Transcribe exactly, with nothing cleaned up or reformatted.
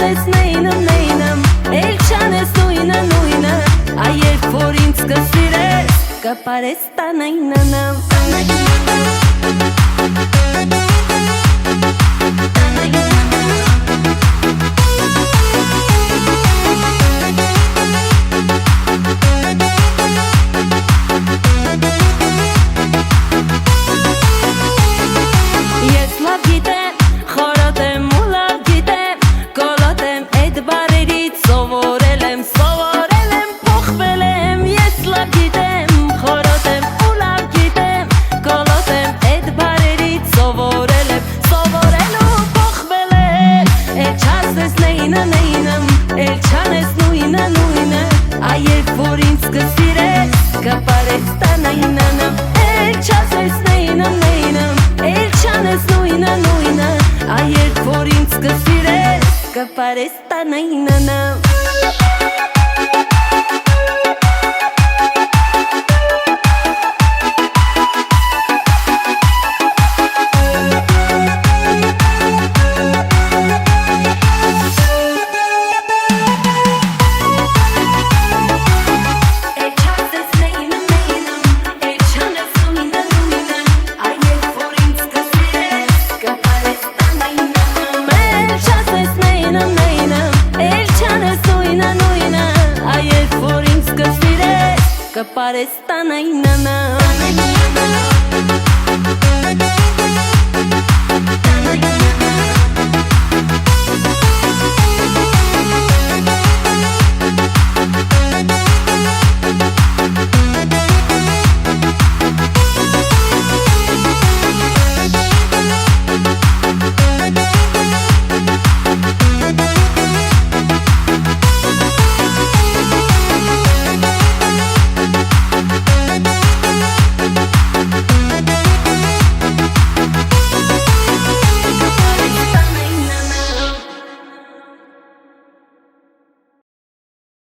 չասես նեյնեմ, նեյնեմ, էլ չանես նույնը, նույնը, այ երբ որ ինձ կսիրես, կպարես տանայնանամ։ Ես լավ գիտեմ, խորոտ եմ ու լավ գիտեմ, կոլոտ եմ էդ բարերից սովորել եմ, սովորել եմ, փոխվել եմ, ես լավ գիտեմ, խորոտ եմ ու լավ գիտեմ, կոլոտ եմ էդ բարերից սովորել եմ, սովորել ու փոխվել եմ, էլ չասես նեյնը, նեյնեմ, էլ չանես նույնը, նույնը, այ երբ որ ինձ կսիրես, կպարես տանայնանամ, էլ չասես նեյնեմ, նեյնեմ, էլ չանես նույնը, նույնը, այ երբ որ ինձ կսիրես, կպարես տանայնանամ։ Կպարես տանայնանամ։